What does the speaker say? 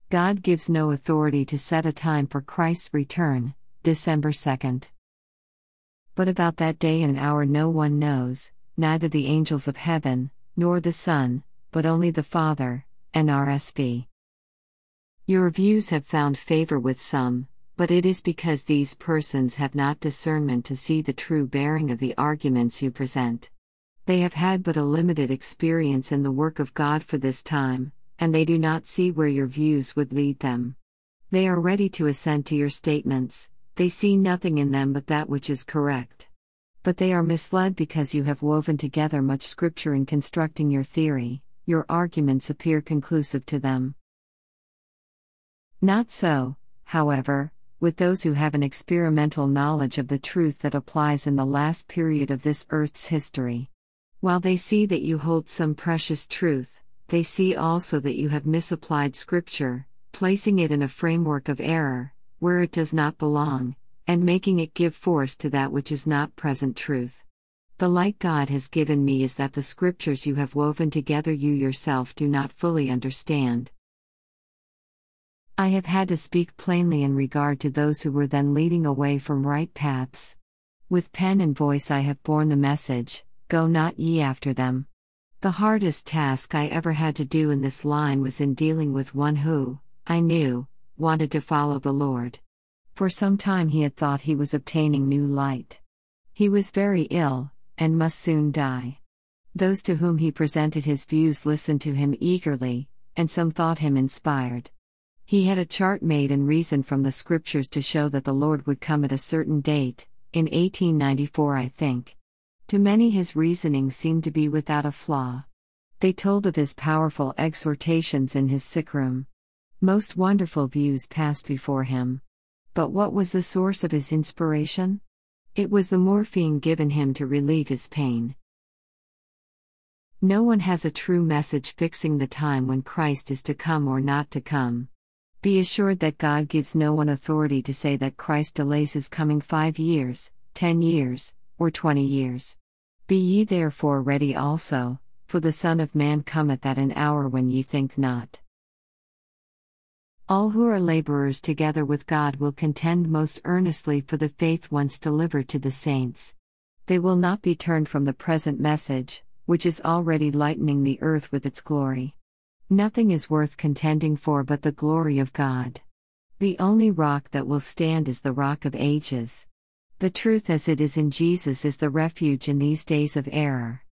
God gives no authority to set a time for Christ's return, December 2nd. But about that day and hour no one knows, neither the angels of heaven, nor the Son, but only the Father, NRSV. Your views have found favor with some, but it is because these persons have not discernment to see the true bearing of the arguments you present. They have had but a limited experience in the work of God for this time, and they do not see where your views would lead them. They are ready to assent to your statements, they see nothing in them but that which is correct. But they are misled because you have woven together much scripture in constructing your theory, your arguments appear conclusive to them. Not so, however, with those who have an experimental knowledge of the truth that applies in the last period of this earth's history. While they see that you hold some precious truth, they see also that you have misapplied Scripture, placing it in a framework of error, where it does not belong, and making it give force to that which is not present truth. The light God has given me is that the Scriptures you have woven together you yourself do not fully understand. I have had to speak plainly in regard to those who were then leading away from right paths. With pen and voice I have borne the message, go not ye after them. The hardest task I ever had to do in this line was in dealing with one who, I knew, wanted to follow the Lord. For some time he had thought he was obtaining new light. He was very ill, and must soon die. Those to whom he presented his views listened to him eagerly, and some thought him inspired. He had a chart made and reasoned from the Scriptures to show that the Lord would come at a certain date, in 1894 I think. To many his reasoning seemed to be without a flaw. They told of his powerful exhortations in his sick room. Most wonderful views passed before him. But what was the source of his inspiration? It was the morphine given him to relieve his pain. No one has a true message fixing the time when Christ is to come or not to come. Be assured that God gives no one authority to say that Christ delays his coming 5 years, 10 years, or 20 years. Be ye therefore ready also, for the Son of Man cometh at an hour when ye think not. All who are laborers together with God will contend most earnestly for the faith once delivered to the saints. They will not be turned from the present message, which is already lightening the earth with its glory. Nothing is worth contending for but the glory of God. The only rock that will stand is the Rock of Ages. The truth as it is in Jesus is the refuge in these days of error.